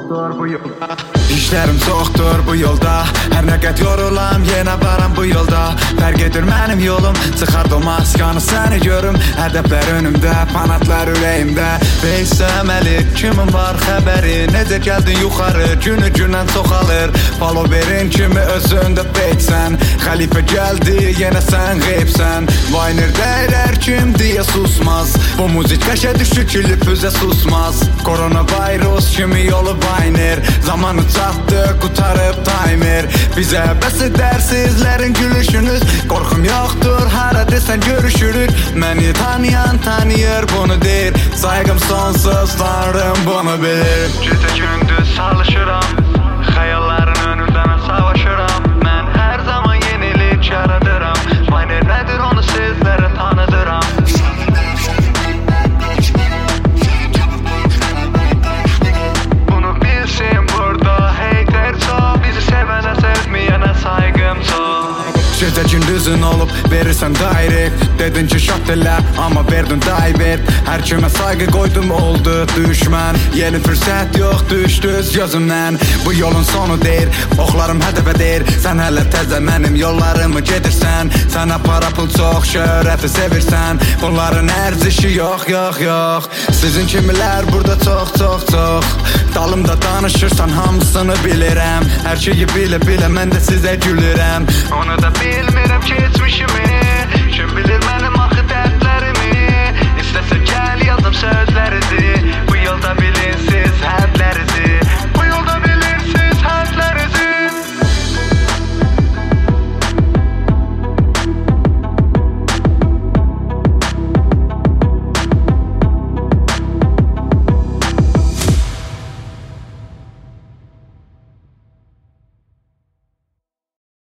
çoxdur bu yolda. İşlərim çoxdur bu yolda. Hər nə qəd yorulam, yenə varam bu yolda. Fərq edir mənim yolum, çıxard o maskanı səni görüm. Hədəflər önümdə, panatlar ürəyimdə. Beysəməli, kimin var xəbəri? Necə gəldin yuxarı, günü gündən çoxalır. Followerin kimi özündə feytsən. Xəlifə gəldi, yenə sən qeybsən. Vayner dəyər kim deyə susmaz. Bu müzik qəşə düşür kilip üzə susmaz. Koronavirus kimi yolu Vayner. Zamanı çatdı, qutarıb timer. Bizə bəs edər sizlərin gülüşünüz. Qorxum yoxdur, hara desən görüşürük. Məni tanıyan tanıyır, bunu deyir. Saygım sonsuz, tanrım bunu bilir. Gecə gündüz çalışıram, xəyalların önündə mən savaşıram. Mən hər zaman yenilik yaradıram. Vayner nədir onu sizlərə tanıdıram. Bunu bilsin burada heyter çox. Bizi sevənə sevməyənə saygım çox. Gecə gündüzün olub verirsən direct. Dedin ki şat elə amma verdin divert. Hər kimə saygı qoydum oldu düşmən. Yeni fürsət yox düşdüz gözümdən. Bu yolun sonu deyir, oxlarım hədəfə deyir. Sən hələ təzə mənim yollarımı gedirsən. Sənə para pul çox, şöhrəti sevirsən. Bunların ərzişi yox, yox, yox. Sizin kimilər burada çox, çox, çox. Dalımda danışırsan hamısını bilirəm. Hər şeyi bilə-bilə mən də sizə gülürəm. Onu da bilmirəm keçmişimi. Kim bilir mənim axı dərdlərimi. İstəsə gəl yazım sözlərinizi. Bu yolda bilin siz hədlər.